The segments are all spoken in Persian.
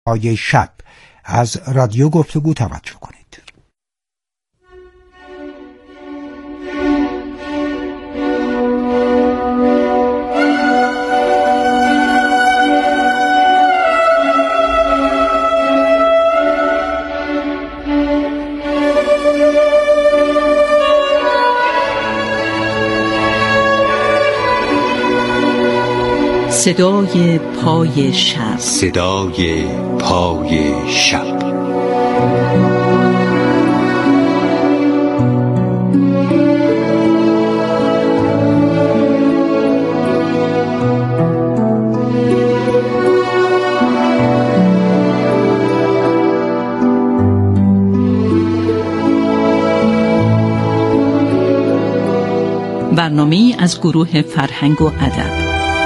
پای شب از رادیو گفتگو توجه کنید. صدای پای شب، صدای پای شب. برنامه‌ای از گروه فرهنگ و ادب.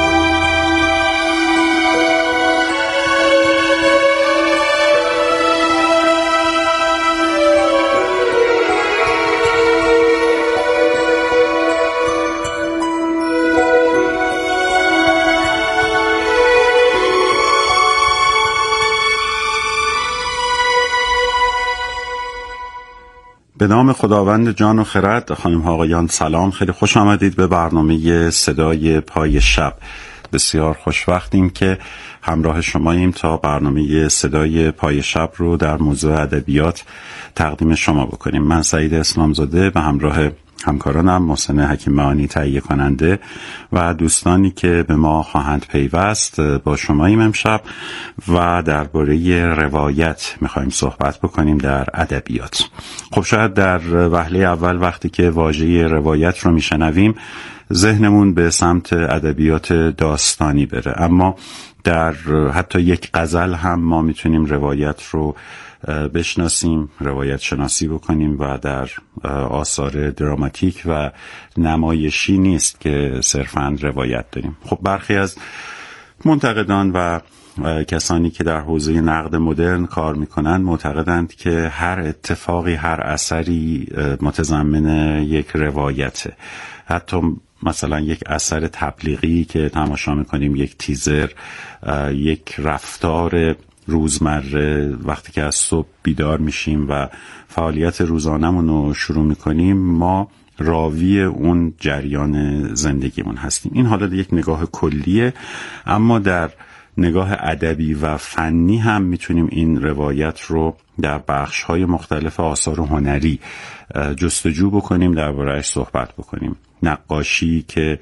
به نام خداوند جان و خرد. خانم ها آقایان سلام، خیلی خوش آمدید به برنامه صدای پای شب. بسیار خوشوقتیم که همراه شماییم تا برنامه صدای پای شب رو در موضوع ادبیات تقدیم شما بکنیم. من سعید اسلامزاده به همراه همکارانم محسن حکیم معانی تهیه کننده و دوستانی که به ما خواهند پیوست با شماییم امشب و درباره روایت میخوایم صحبت بکنیم در ادبیات. خب شاید در وهله اول وقتی که واژه روایت رو میشنویم ذهنمون به سمت ادبیات داستانی بره، اما در حتی یک غزل هم ما میتونیم روایت رو بشناسیم، روایت شناسی بکنیم و در آثار دراماتیک و نمایشی نیست که صرفاً روایت داریم. خب برخی از منتقدان و کسانی که در حوزه نقد مدرن کار میکنن معتقدند که هر اتفاقی، هر اثری متضمن یک روایته. حتی مثلا یک اثر تبلیغی که تماشا میکنیم، یک تیزر، یک رفتار روزمره، وقتی که از صبح بیدار میشیم و فعالیت روزانمون رو شروع میکنیم، ما راوی اون جریان زندگیمون هستیم. این حالا یک نگاه کلیه، اما در نگاه ادبی و فنی هم میتونیم این روایت رو در بخش‌های مختلف آثار هنری جستجو بکنیم، درباره‌اش صحبت بکنیم. نقاشی که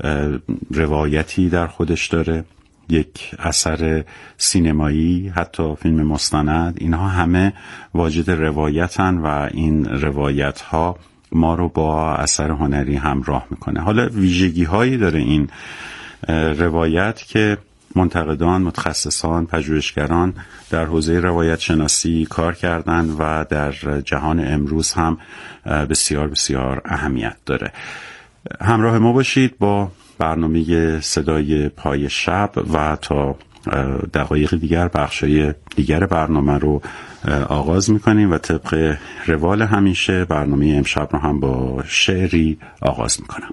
روایتی در خودش داره، یک اثر سینمایی، حتی فیلم مستند، اینها همه واجد روایتن و این روایت ها ما رو با اثر هنری همراه میکنه. حالا ویژگی هایی داره این روایت که منتقدان، متخصصان، پژوهشگران در حوزه روایت شناسی کار کردن و در جهان امروز هم بسیار بسیار اهمیت داره. همراه ما باشید با برنامه صدای پای شب و تا دقایق دیگر بخشای دیگر برنامه رو آغاز میکنیم و طبق روال همیشه برنامه امشب رو هم با شعری آغاز میکنم.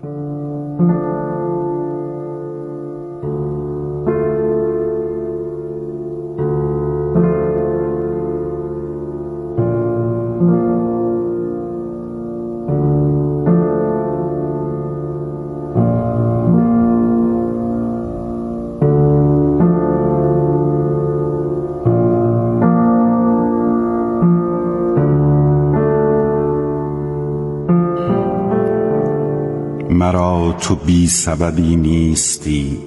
مرا تو بی سببی نیستی،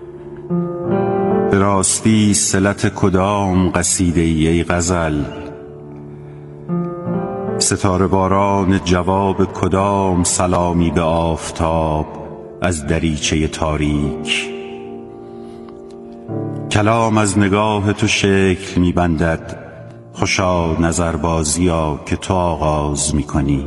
به راستی صلت کدام قصیده ای غزل؟ ستاره باران جواب کدام سلامی به آفتاب از دریچه تاریک؟ کلام از نگاه تو شکل می بندد، خوشا نظربازیا که تو آغاز می کنی.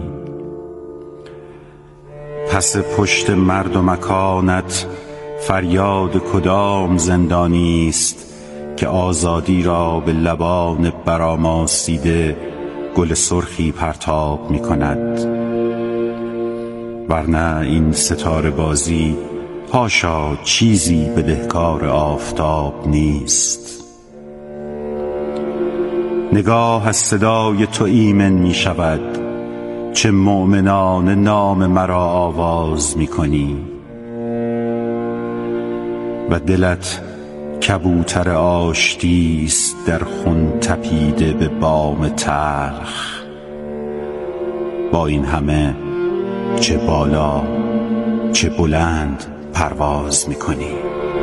پس پشت مرد و مکانت فریاد کدام زندانی است که آزادی را به لبان برآماسیده گل سرخی پرتاب می کند؟ ورنه این ستاره بازی حاشا چیزی بدهکار آفتاب نیست. نگاه از صدای تو ایمن می شود، چه مؤمنان نام مرا آواز می کنی و دلت کبوتر آشتیست در خون تپیده به بام تلخ. با این همه چه بالا چه بلند پرواز می کنی.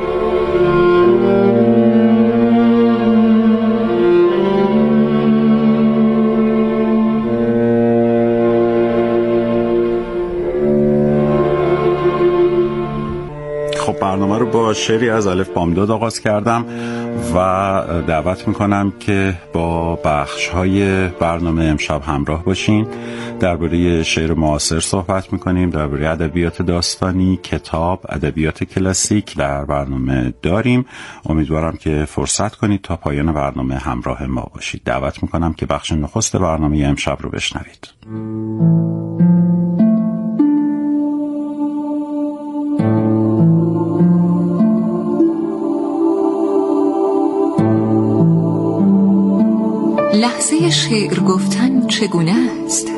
برنامه رو با شعری از الف بامداد آغاز کردم و دعوت میکنم که با بخش‌های برنامه امشب همراه باشین. درباره شعر معاصر صحبت میکنیم، درباره ادبیات داستانی، کتاب، ادبیات کلاسیک در برنامه داریم. امیدوارم که فرصت کنید تا پایان برنامه همراه ما باشید. دعوت میکنم که بخش نخست برنامه امشب رو بشنوید. لحظه شعر گفتن چگونه است؟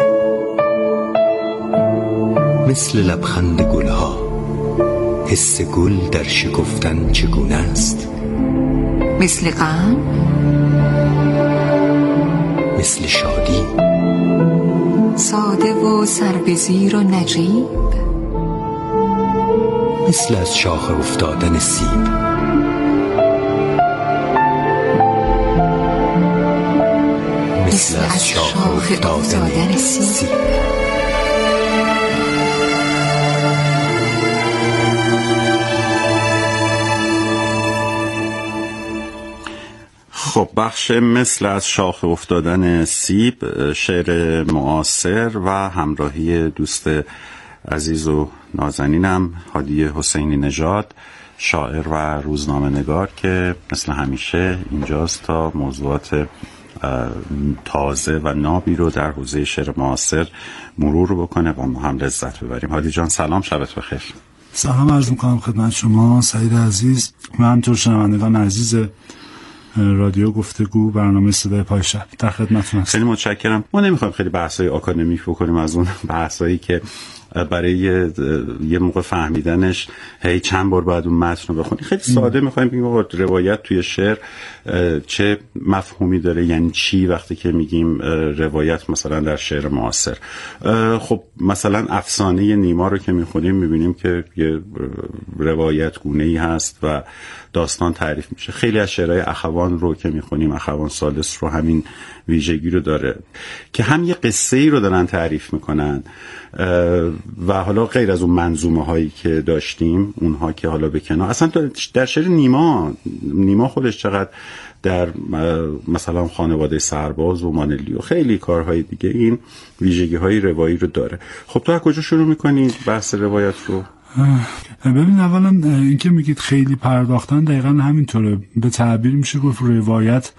مثل لبخند گلها، حس گل در شکفتن چگونه است؟ مثل غم، مثل شادی، ساده و سربزیر و نجیب، مثل از شاخه افتادن سیب، مثل از شاخه افتادن سیب. خب بخش مثل از شاخه افتادن سیب، شعر معاصر و همراهی دوست عزیز و نازنینم هادی حسینی نژاد، شاعر و روزنامه نگار که مثل همیشه اینجاست تا موضوعات تازه و نابی رو در حوزه شعر معاصر مرور رو بکنه و ما هم لذت ببریم. هادی جان سلام، شبت بخیر. سلام عرض می‌کنم خدمت شما سعید عزیز و همینطور شنوندگان عزیز رادیو گفتگو برنامه صدای پای شب. در خدمتتون هستم. خیلی متشکرم. ما نمی‌خوایم خیلی بحث‌های آکادمیک بکنیم، از اون بحثایی که برای یه موقع فهمیدنش هی چند بار باید اون متن رو بخونی. خیلی ساده می‌خوایم بگیم آقا روایت توی شعر چه مفهومی داره، یعنی چی وقتی که میگیم روایت مثلا در شعر معاصر. خب مثلا افسانه نیما رو که می‌خونیم می‌بینیم که یه روایت گونه‌ای هست و داستان تعریف میشه. خیلی از شعرهای اخوان رو که می‌خونیم، اخوان ثالث رو همین ویژگی رو داره که هم یه قصه‌ای رو دارن تعریف میکنن و حالا غیر از اون منظومه هایی که داشتیم اونها که حالا به کنار، اصلا در شعر نیما خودش چقدر در مثلا خانواده سرباز و مانلی و خیلی کارهای دیگه این ویژگی های روایی رو داره. خب تو از کجا شروع میکنی بحث روایت رو؟ ببین اولا این که میگید خیلی پرداختن دقیقا همینطوره. به تعبیر میشه گفت روایت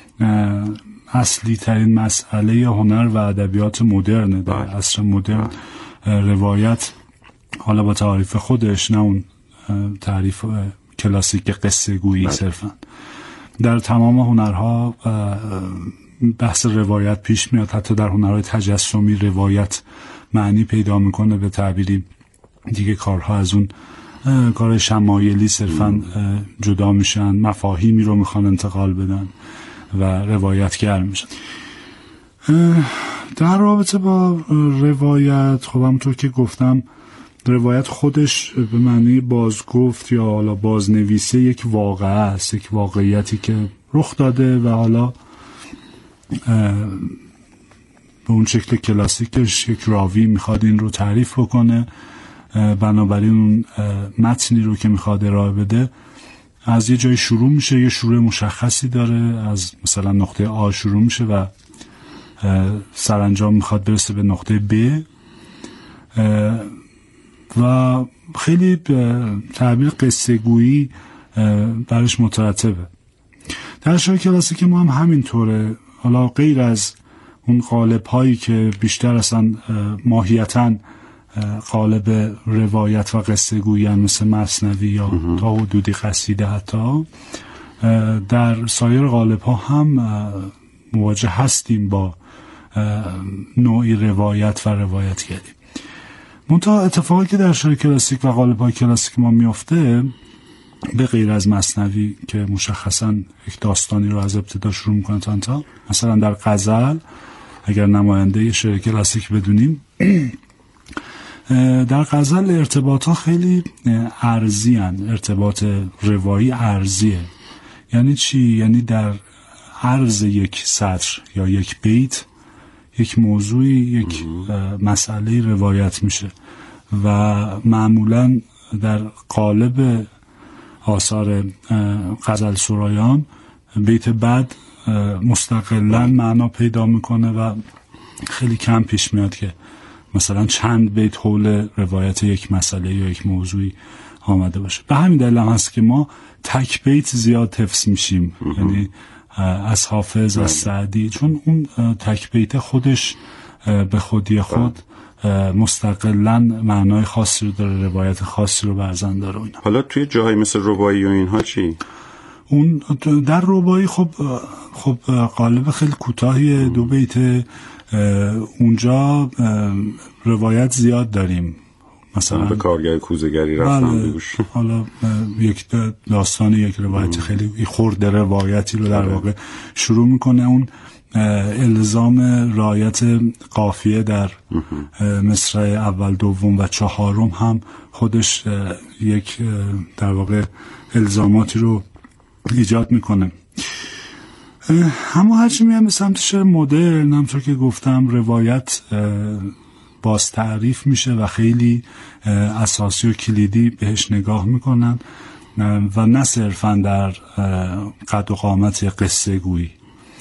اصلی ترین مسئله هنر و ادبیات مدرنه در عصر مدرن. روایت حالا با تعریف خودش، نه اون تعریف کلاسیک قصه گویی صرفا، در تمام هنرها بحث روایت پیش میاد. حتی در هنرهای تجسمی روایت معنی پیدا میکنه. به تعبیری دیگه کارها از اون کار شمایلی صرفا جدا میشن، مفاهیمی رو میخوان انتقال بدن و روایتگر میشن. در رابطه با روایت خب همونطور که گفتم روایت خودش به معنی بازگفت یا حالا بازنویسه یک واقعه است، یک واقعیتی که رخ داده و حالا به اون شکل کلاسیکش یک راوی میخواد این رو تعریف بکنه، بنابراین اون متنی رو که میخواد ارائه بده از یه جای شروع میشه، یه شروع مشخصی داره، از مثلا نقطه آ شروع میشه و سرانجام میخواد برسه به نقطه ب و خیلی تعبیر قصه گویی برش مترتبه. در شعر کلاسیک ما هم همینطوره. حالا غیر از اون قالب هایی که بیشتر اصلا ماهیتاً قالب روایت و قصه گویی مثل مثنوی یا تا حدودی قصیده، حتی در سایر قالب ها هم مواجه هستیم با نوعی روایت و روایتگری. منتها اتفاقی که در شعر کلاسیک و قالب‌های کلاسیک ما میفته، به غیر از مثنوی که مشخصاً یک داستانی رو از ابتدا شروع میکنه تا انتها، مثلا در غزل اگر نماینده شعر کلاسیک بدونیم، در غزل ارتباط ها خیلی ارزی هن. ارتباط روایی ارزیه. یعنی چی؟ یعنی در عرض یک سطر یا یک بیت یک موضوعی، یک مسئله روایت میشه و معمولاً در قالب آثار غزل سرایان بیت بعد مستقلاً معنا پیدا میکنه و خیلی کم پیش میاد که مثلا چند بیت حول روایت یک مسئله یا یک موضوعی آمده باشه. به همین دلیل هم هست که ما تک بیت زیاد حفظ میشیم، یعنی از حافظ، از سعدی، چون اون تک بیت خودش به خودی خود مستقلاً معنای خاصی رو داره، روایت خاصی رو برزن داره. حالا توی جاهای مثل رباعی و اینها چی؟ اون در رباعی خب قالب خیلی کوتاهی، 2 بیت، اونجا روایت زیاد داریم. مثلا به کارگاه کوزه‌گری رفتم بگوش. حالا یک داستان، یک روایت خیلی خرد روایتی رو در واقع شروع میکنه. اون الزام رعایت قافیه در مصرع اول، دوم و چهارم هم خودش یک در واقع الزاماتی رو ایجاد میکنه. اما هرچی میام به سمت شعر مدرن، همطور که گفتم روایت باز تعریف میشه و خیلی اساسی و کلیدی بهش نگاه میکنن و نه صرفا در قد و قامت قصه گویی.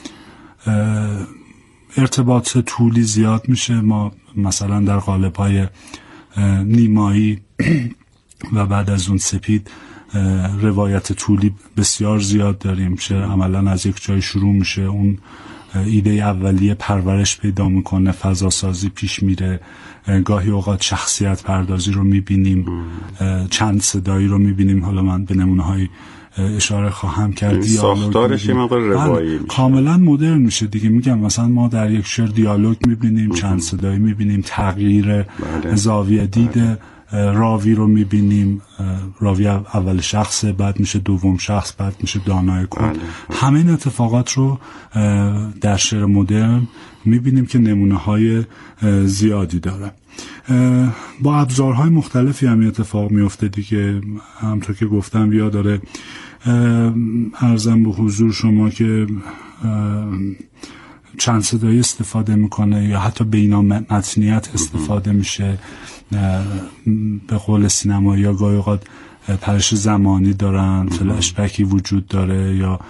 ارتباط طولی زیاد میشه. ما مثلا در قالب‌های نیمایی و بعد از اون سپید روایت طولی بسیار زیاد داریم. شعر عملا از یک جای شروع میشه، اون ایده اولیه پرورش پیدا میکنه، فضا سازی پیش میره، گاهی اوقات شخصیت پردازی رو میبینیم، چند صدایی رو میبینیم. حالا من به نمونه‌های اشاره خواهم کرد. ساختارش یه مقدار روایی میشه، کاملا مدرن میشه دیگه. میگم مثلا ما در یک شعر دیالوگ میبینیم، چند صدایی میبینیم، تغییر زاویه دید راوی رو میبینیم. راوی اول شخص، بعد میشه دوم شخص، بعد میشه دانای کن. همه این اتفاقات رو در شعر مدرن میبینیم که نمونه های زیادی داره. با ابزارهای مختلفی هم اتفاق میفته دیگه. همطور که گفتم یا داره عرضم به حضور شما که چند صدایی استفاده میکنه یا حتی بینامتنیت استفاده میشه. به قول سینمایی یا گاهی اوقات پرش زمانی دارن، فلش بکی وجود داره، یا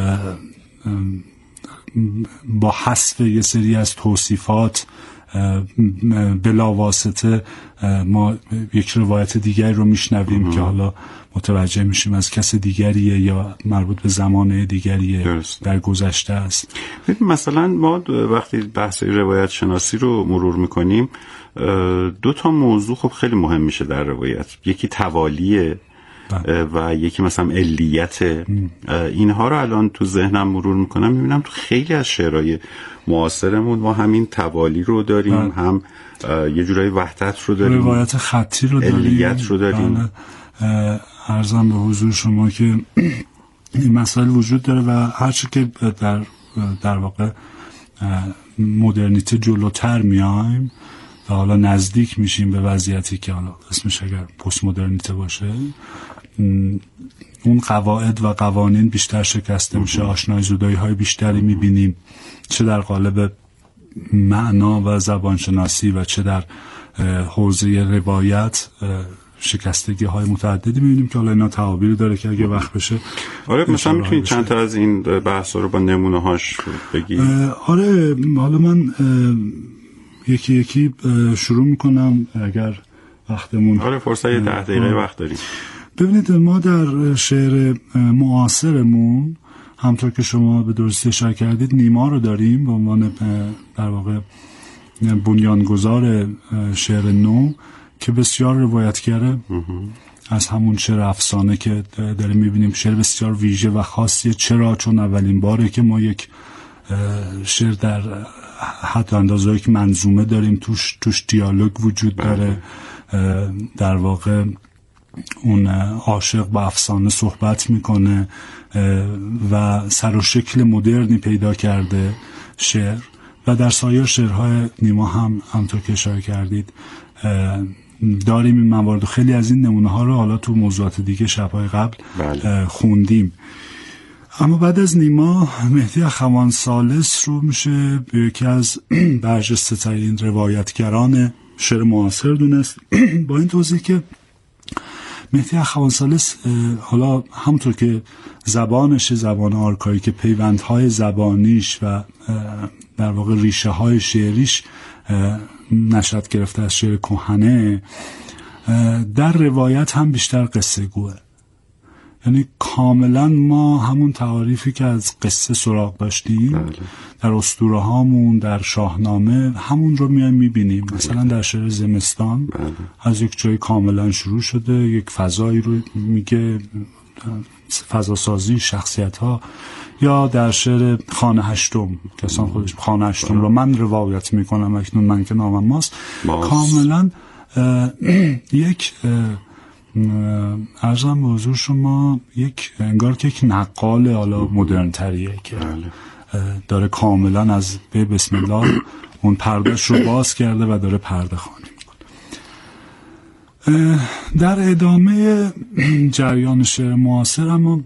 با حذف یه سری از توصیفات بلا واسطه ما یک روایت دیگری رو میشنویم که حالا متوجه میشیم از کس دیگریه یا مربوط به زمانه دیگریه، در گذشته است. مثلا ما وقتی بحث روایت شناسی رو مرور میکنیم، 2 تا موضوع خب خیلی مهم میشه در روایت. یکی توالیه و یکی مثلا علیت. اینها رو الان تو ذهنم مرور میکنم، میبینم تو خیلی از شعرهای معاصرمون ما همین توالی رو داریم، هم یه جورایی وحدت رو داریم، روایت خطی رو داریم، علیت رو داریم. عرضم به حضور شما که این مسائل وجود داره و هرچی که در واقع مدرنیته جلوتر میایم و حالا نزدیک میشیم به وضعیتی که حالا اسمش اگر پست مدرنیته باشه، اون قواعد و قوانین بیشتر شکسته میشه، آشنای زدایی های بیشتری میبینیم، چه در قالب معنا و زبانشناسی و چه در حوزه روایت شکستگی های متعددی میبینیم که حالا اینا تعابیری داره که اگه وقت بشه. آره مثلا میتونید چند تا از این بحث رو با نمونه هاش بگید؟ آره حالا من یکی یکی شروع میکنم اگر وقتمون. آره فرصت 10 دقیقه وقت داریم. ببینید ما در شعر معاصرمون همطور که شما به درستی اشاره کردید نیما رو داریم به عنوان در واقع بنیانگذار شعر نو که بسیار روایتگره. از همون شعر افسانه که داریم میبینیم شعر بسیار ویژه و خاصیه. چرا؟ چون اولین باره که ما یک شعر در حتی اندازه‌ای که منظومه داریم توش دیالوگ وجود داره، در واقع اون عاشق با افسانه صحبت میکنه و سر و شکل مدرنی پیدا کرده شعر. و در سایر شعرهای نیما هم همونطور که اشاره کردید داریم این موارد. خیلی از این نمونه ها رو حالا تو موضوعات دیگه شب‌های قبل خوندیم. اما بعد از نیما، مهدی اخوان ثالث رو میشه یکی از برجسته ترین روایتگران شعر معاصر دونست، با این توضیح که مهدی اخوان ثالث حالا همونطور که زبانش زبان آرکاییک، پیوندهای زبانیش و در واقع ریشه های شعریش نشأت گرفته از شعر کهنه، در روایت هم بیشتر قصه گوه. یعنی کاملا ما همون تعاریفی که از قصه سراغ داشتیم در اسطوره هامون، در شاهنامه، همون رو میایم میبینیم. مثلا در شعر زمستان از یک جای کاملا شروع شده، یک فضایی رو میگه، فضا سازی شخصیت ها. یا در شعر خانه هشتم که اصلا خودش خانه هشتم رو من روایت میکنم اکنون من که نامم ماست، کاملا یک عرضم به حضور شما یک انگار که یک نقال حالا مدرن تریه که داره کاملا از به بسم الله اون پردهش رو باز کرده و داره پرده خوانی میکنه. در ادامه جریان شعر معاصر اما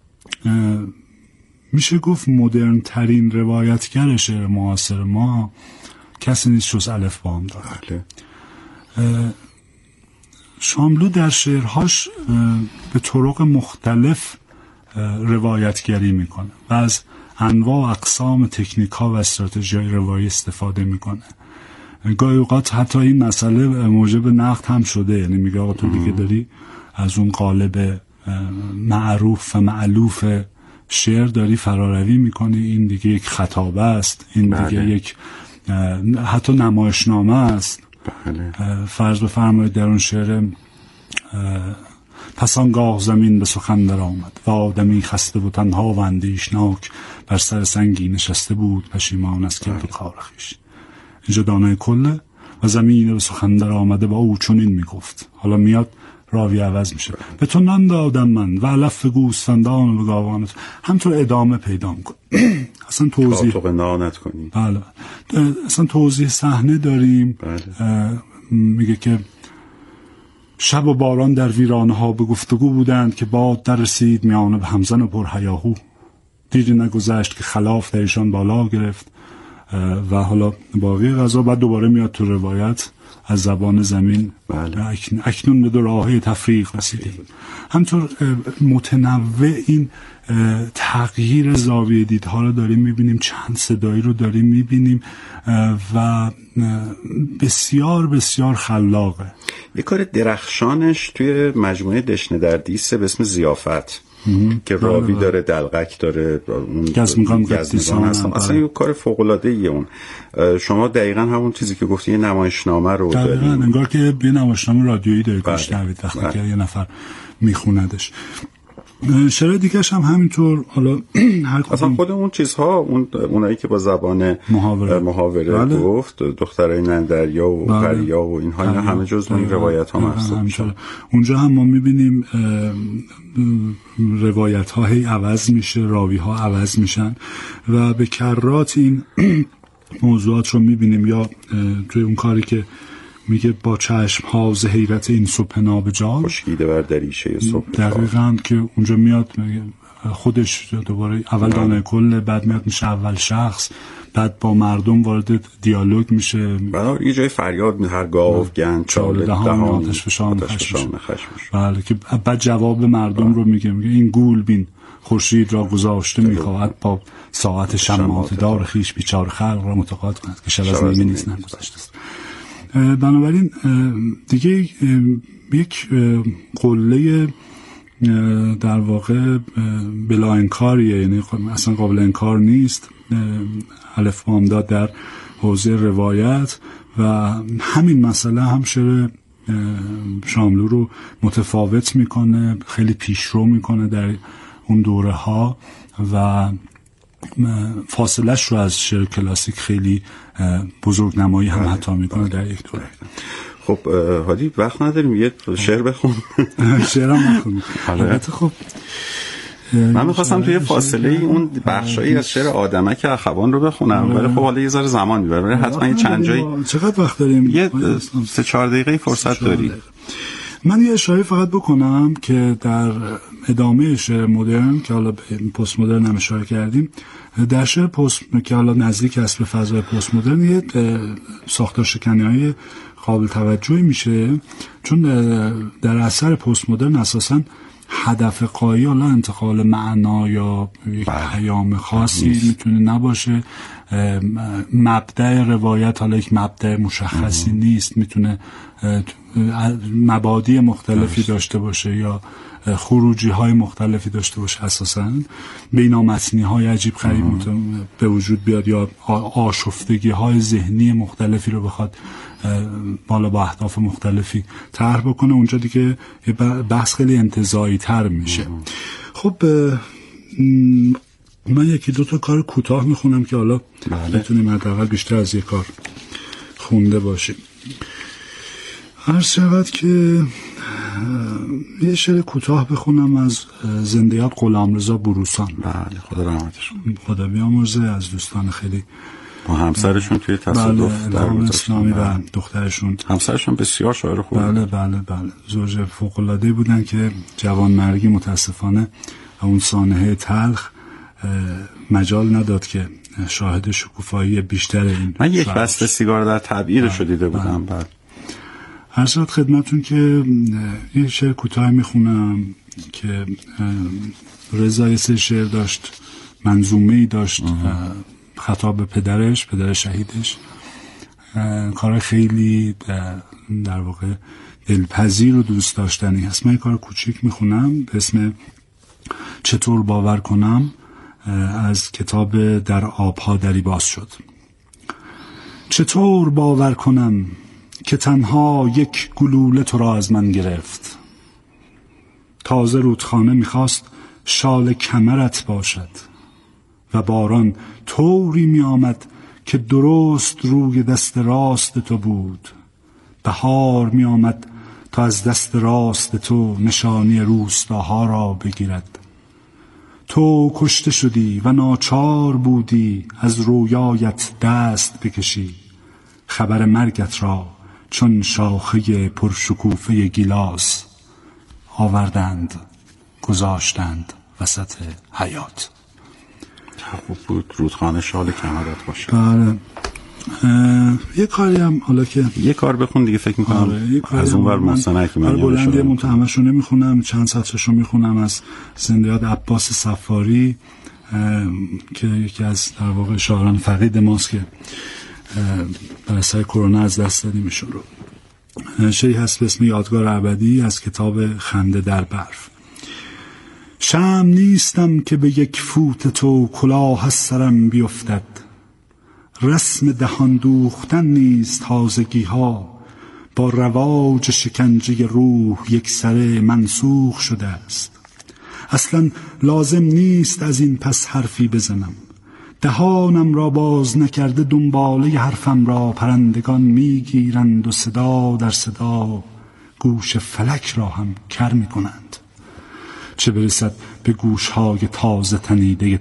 میشه گفت مدرن ترین روایتگر شعر معاصر ما کسی نیست جز الف بامداد. شاملو در شعرهاش به طرق مختلف روایتگری میکنه و از انواع و اقسام تکنیک ها و استراتژی روایی استفاده میکنه. گاهی اوقات حتی این مسئله موجب نقد هم شده، یعنی میگه آقا تو دیگه داری از اون قالب معروف و مألوف شعر داری فراروی میکنی، این دیگه یک خطابه است، این دیگه یک حتی نمایشنامه است. فرض بفرمایید در اون شعر پس آنگاه زمین به سخن در آمد و آدمی خسته و تنها و اندیشناک بر سر سنگی نشسته بود پشیمان از کرد کار خویش. اینجا دانه کله و زمین به سخن در آمده با او چنین میگفت. حالا میاد راوی عوض میشه. به تو نان دادم من و علف گوسفندان و گاوانت، همطور ادامه پیدا میکن. اصلا توضیح نانت کنی. بله. اصلا توضیح صحنه داریم. میگه که شب و باران در ویرانه ها به گفتگو بودند که باد در رسید میانه به همزن و پر هیاهو. دیری نگذشت که خلاف در ایشان بالا گرفت و حالا باقی قضا. بعد دوباره میاد تو روایت از زبان زمین اکنون به دو راه تفریق رسیدیم. همطور متنوع این تغییر زاویه دیدها رو داریم میبینیم، چند صدایی رو داریم میبینیم و بسیار بسیار خلاقه. یه کار درخشانش توی مجموعه دشنه در دیسه به اسم ضیافت که راوی داره، دلقک داره، گزمگان هستم. اصلا یه کار فوق‌العاده‌ایه اون. شما دقیقاً همون چیزی که گفتی یه نمایشنامه رو دارید. دقیقاً انگار که یه نمایشنامه رادیویی داره گوش می‌دید وقتی که یه نفر میخوندش. شعر دیگه‌ش هم همینطور. حالا اصلا خود اون چیزها، اونایی که با زبان محاوره گفت، دخترای نندریا و پریا و اینها، اینا همه جزء این روایت ها محسوب میشه. اونجا هم ما میبینیم روایت ها هی عوض میشه، راوی ها عوض میشن و به کرات این موضوعات رو میبینیم. یا توی اون کاری که میگه با چشم ها ز حیرت این صبح نابجا خشکیده بر دریچه صبح. دقیقاً که اونجا میاد خودش دوباره اول دانه کل، بعد میاد میشه اول شخص، بعد با مردم وارد دیالوگ میشه. بعد یه جای فریاد می هر گاو گند چاله دهان آتش فشان خشمش. بله که بعد جواب مردم رو میگه این گول بین خورشید را گذاشته میخواهد با ساعت شمات دار خیش بیچاره خلق را متقاعد کند که شب از نیمه نیست نگذشته است. بنابراین دیگه یک قله در واقع بلا انکاریه، یعنی اصلا قابل انکار نیست الف بامداد در حوزه روایت. و همین مسئله هم شعر شاملو رو متفاوت میکنه، خیلی پیشرو میکنه در اون دوره ها و فاصلش رو از شعر کلاسیک خیلی بزرگ نمایی هم حتی میکنه در یک دوره. خب هادی وقت نداریم، یه شعر بخون. شعرم بخون. البته خب من می‌خواستم توی فاصله اون بخشایی از شعر آدمک اخوان رو بخونم، ولی خب حالا یه ذره زمان میبره. حتما چند جایی. چقدر وقت داریم؟ یه 3-4 دقیقه فرصت داری. من یه اشاره فقط بکنم که در ادامه شعر مدرن که حالا پست مدرن هم اشاره کردیم، در شعر پست که حالا نزدیک است به فضای پست مدرن، یه ساختار شکنی‌های قابل توجهی میشه، چون در اثر پست مدرن اساساً هدف قایی حالا انتقال معنا یا یک پیام خاصی میتونه نباشه. مبدأ روایت حالا یک مبدأ مشخصی نیست، میتونه مبادی مختلفی داشته باشه یا خروجی های مختلفی داشته باشه. اساساً بینامتنی های عجیب غریب به وجود بیاد یا آشفتگی های ذهنی مختلفی رو بخواد بالا با اهداف مختلفی طرح بکنه. اونجا دیگه بحث خیلی انتزاعی تر میشه. خب من یکی دو تا کار کوتاه میخونم که حالا بتونیم حداقل بیشتر از یک کار خونده باشیم. عرض شود که یه شعر کوتاه بخونم از زندیات غلامرضا بروسان. بله، خدا رحمتش کنه. خدا بیامرزه. از دوستان خیلی با همسرشون توی تصادف در اسلامی و دخترشون. همسرشون بسیار شاعر خوبه. بله زوج فوق‌العاده بودن که جوانمرگی متاسفانه اون سانحه تلخ مجال نداد که شاهد شکوفایی بیشتر این. من یک بسته سیگار در تبعیرش رو دیده بودم. بعد هر شد خدمتون که یه شعر کوتاه میخونم که رضا یه سری شعر داشت، منظومه‌ای داشت خطاب به پدر شهیدش. کار خیلی در واقع دلپذیر و دوست داشتنی هست. من یه کار کوچیک میخونم به اسم چطور باور کنم از کتاب در آبها دری باز شد. چطور باور کنم که تنها یک گلوله تو را از من گرفت، تازه رودخانه میخواست شال کمرت باشد و باران طوری می آمد که درست روی دست راست تو بود. بهار می آمد تا از دست راست تو نشانی روستاها را بگیرد. تو کشته شدی و ناچار بودی از رویایت دست بکشی. خبر مرگت را چون شاخه پرشکوفه گیلاس آوردند گذاشتند وسط حیات. خوب بود رودخانه شال کمرت باشه. بله. یه کاری هم حالا که یه کار بخون دیگه فکر میکنم از اون ور مستنکی من بلنده همشو نمیخونم، چند سطرشو میخونم از زندیات عباس صفاری که یکی از در واقع شاعران فقید ماست که بر اثر کرونا از دست دادیمشون رو. شعری هست به اسم یادگار ابدی از کتاب خنده در برف. شمع نیستم که به یک فوت تو کلاه از سرم بیفتد، رسم دهان دوختن نیست تازگی ها، با رواج شکنجه روح یک سره منسوخ شده است. اصلا لازم نیست از این پس حرفی بزنم، دهانم را باز نکرده دنباله حرفم را پرندگان میگیرند و صدا در صدا گوش فلک را هم کر میکنند. چه برسد به گوشهای تازه تنیده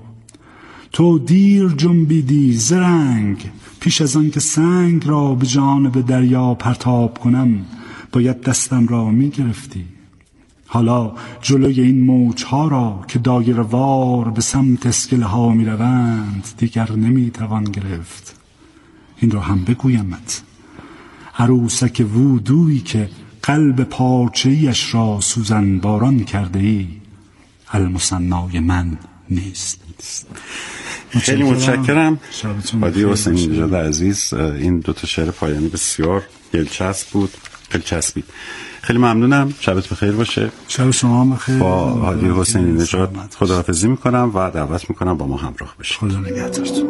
تو دیر جنبیدی زرنگ، پیش از آن که سنگ را به جانب دریا پرتاب کنم باید دستم را می گرفتی. حالا جلوی این موجها را که دایره وار به سمت اسکله ها می روند دیگر نمی توان گرفت. این را هم بگویمت، عروسک وودویی که قلب پارچه‌ایش را سوزن باران کرده ای المثنای من نیست. خیلی متشکرم هادی حسینی نژاد عزیز. این دوتا شعر پایانی بسیار دلچسبید. خیلی ممنونم. شبت بخیر باشه. شب شما بخیر. با هادی حسینی نژاد خداحافظی میکنم و دعوت میکنم با ما همراه بشید. خدا نگهدارتون.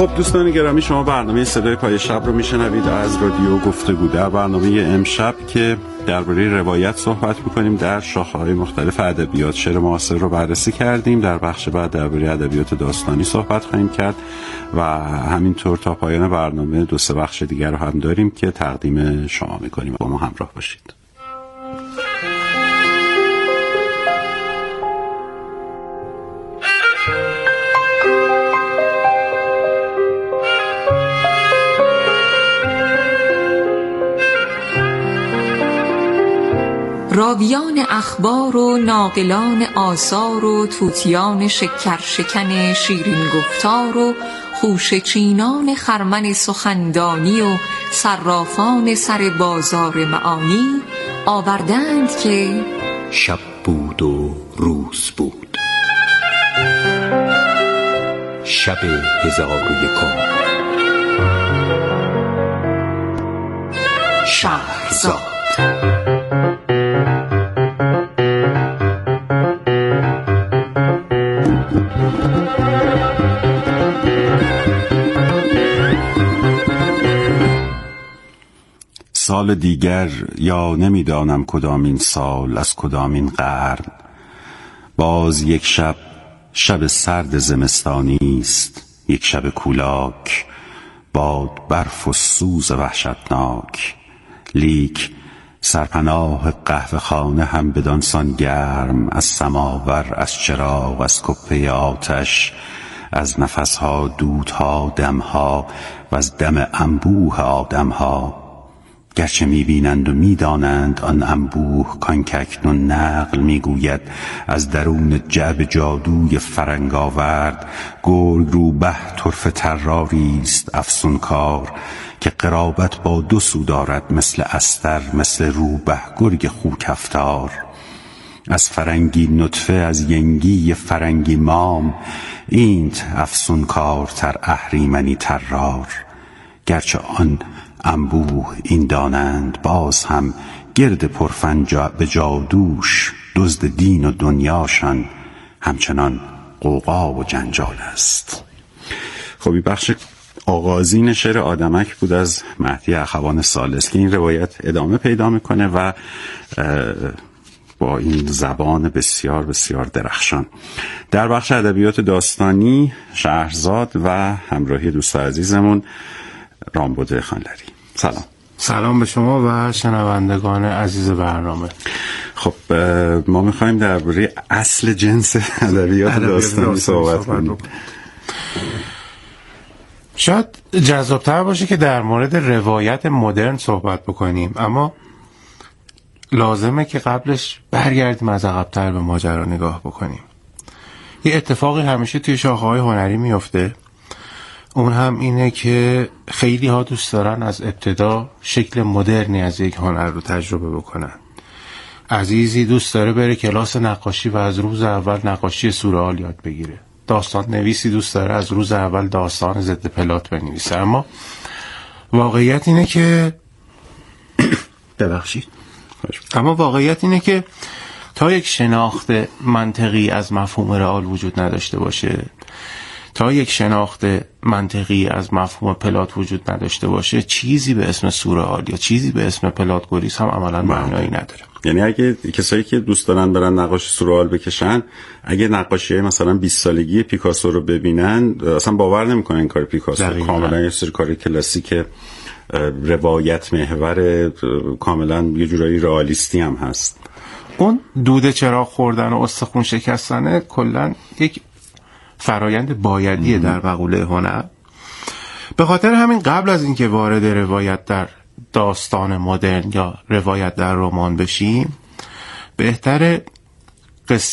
خب دوستان گرامی، شما برنامه صدای پای شب رو میشنوید از رادیو گفتگو. در برنامه امشب که درباره روایت صحبت می‌کنیم در شاخه‌های مختلف ادبیات، شعر معاصر رو بررسی کردیم. در بخش بعد درباره ادبیات داستانی صحبت خواهیم کرد و همینطور تا پایان برنامه 2-3 بخش دیگر رو هم داریم که تقدیم شما می‌کنیم. با ما همراه باشید. راویان اخبار و ناقلان آثار و طوطیان شکر شکن شیرین گفتار و خوشه چینان خرمن سخندانی و صرافان سر بازار معانی آوردند که شب بود و روز بود، شب 1001 شهرزاد. سال دیگر یا نمیدانم کدامین سال از کدامین قرن، باز یک شب، شب سرد زمستانی است، یک شب کولاک، باد برف و سوز وحشتناک. لیک سرپناه قهوه خانه هم بدانسان گرم، از سماور، از چراغ، از کپه آتش، از نفسها، دودها، دمها و از دم انبوه آدمها. گرچه میبینند و میدانند آن انبوه کان که اکنون نقل میگوید از درون جعب جادوی فرنگ آورد، گرگ روبه طرف طراری است افسونکار، که قرابت با 2 سو دارد مثل استر، مثل روبه گرگ خوکفتار. از فرنگی نطفه، از ینگی فرنگی مام، اینت افسونکار تر اهریمنی طرار. گرچه آن انبوه این دانند باز هم، گرد پرفن به جادوش دزد دین و دنیاشان همچنان غوغا و جنجال است. خب این بخش آغازین شعر آدمک بود از مهدی اخوان ثالث که این روایت ادامه پیدا میکنه و با این زبان بسیار بسیار درخشان. در بخش ادبیات داستانی شهرزاد و همراهی دوست عزیزمون رامبد خانلری. سلام. سلام به شما و شنوندگان عزیز برنامه. خب ما میخوایم درباره اصل جنس ادبیات داستانی صحبت کنیم. شاید جذابتر باشه که در مورد روایت مدرن صحبت بکنیم، اما لازمه که قبلش برگردیم از عقب‌تر به ماجرا نگاه بکنیم. یه اتفاقی همیشه توی شاخه‌های هنری میفته، اون هم اینه که خیلی ها دوست دارن از ابتدا شکل مدرنی از یک هنر رو تجربه بکنن. عزیزی دوست داره بره کلاس نقاشی و از روز اول نقاشی سورئال یاد بگیره. داستان نویسی دوست داره از روز اول داستان ضد پلات بنویسه. اما واقعیت اینه که واقعیت اینه که تا یک شناخت منطقی از مفهوم رئال وجود نداشته باشه، تا یک شناخت منطقی از مفهوم پلات وجود نداشته باشه، چیزی به اسم سورئال یا چیزی به اسم پلاتگوریسم هم عملاً معنایی نداره. یعنی اگه کسایی که دوست دارن برن نقاشی سورئال بکشن، اگه نقاشی‌های مثلا 20 سالگی پیکاسو رو ببینن اصلا باور نمی‌کنن این کار پیکاسو، کاملا یه سری کار کلاسیک روایت محور، کاملا یه جورایی رئالیستی هم هست. اون دود چراغ خوردن و استخوان شکستن کلا یک فرایند بایدیه در مقوله هنر. به خاطر همین قبل از اینکه وارد روایت در داستان مدرن یا روایت در رمان بشیم، بهتره